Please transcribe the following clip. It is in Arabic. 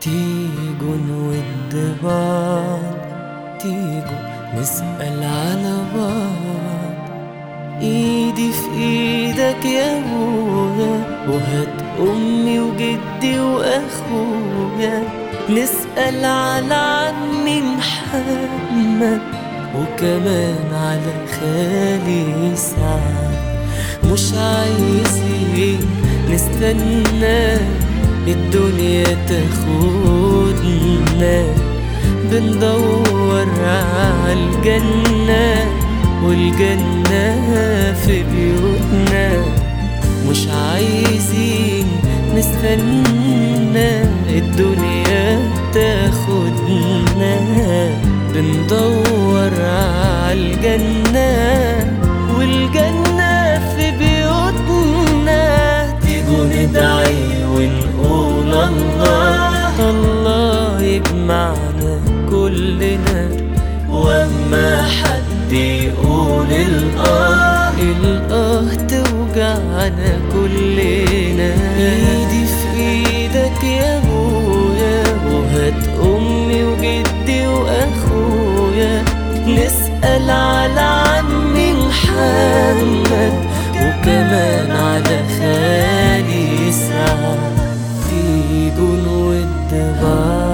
تيجوا نود بعض، تيجوا نسأل على بعض. ايدي في ايدك يا ابويا، وهات امي وجدي واخويا، نسأل على عمي محمد وكمان على خالي سعد. مش عايزين نستنى الدنيا تاخدنا، بندور عالجنة والجنة في بيوتنا. مش عايزين نستنى الدنيا تاخدنا، بندور عالجنة والجنة في بيوتنا. تيجوا ندعي ونقول الله يجمعنا كلنا، واما حد يقول الآه توجعنا كلنا. ايدي في ايدك يا ابويا، وهات امي وجدي واخويا، نسأل على عمي محمد وكمان على خالي سعد. تيجوا نود بعض،